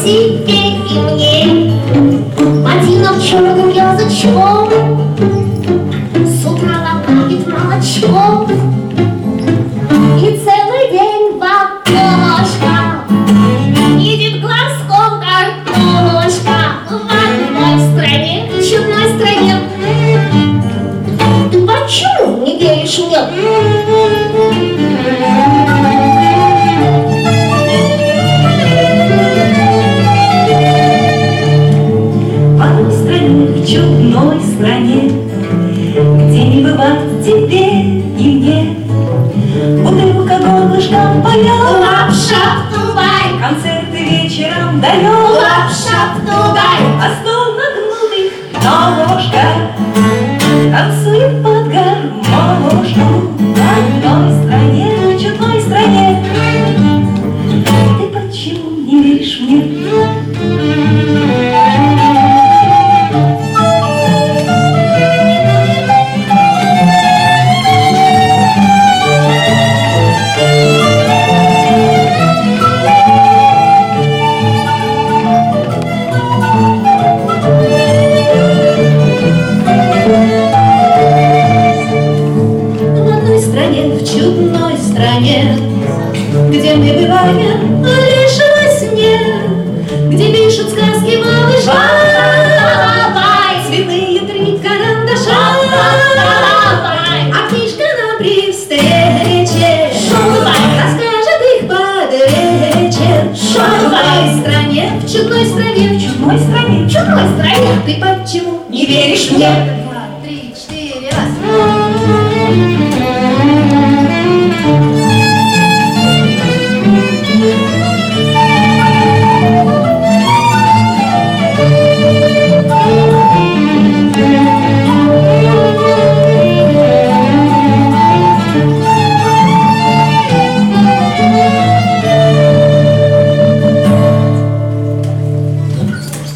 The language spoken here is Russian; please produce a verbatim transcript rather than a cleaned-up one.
тебе и мне Ботинок черным язычком с утра лопает молочком и целый день в окошко видит глазком картошка. В одной стране, в чудной стране. Ты почему не веришь мне? В чудной стране, где не бывать тебе и мне. Бутылка горлышком поет, Лапша-тувай, концерты вечером дает, лапша-тувай, а стол нагнутых ножка танцует под гармошку. В одной стране, в чудной стране. Ты почему не веришь мне? В чудной стране, где мы бываем лишь во сне, где пишут сказки малыша, цветные три карандаша, а книжка нам при встрече расскажет их под вечер. В чудной стране, в чудной стране, в чудной стране, в чудной стране. Ты почему не веришь мне?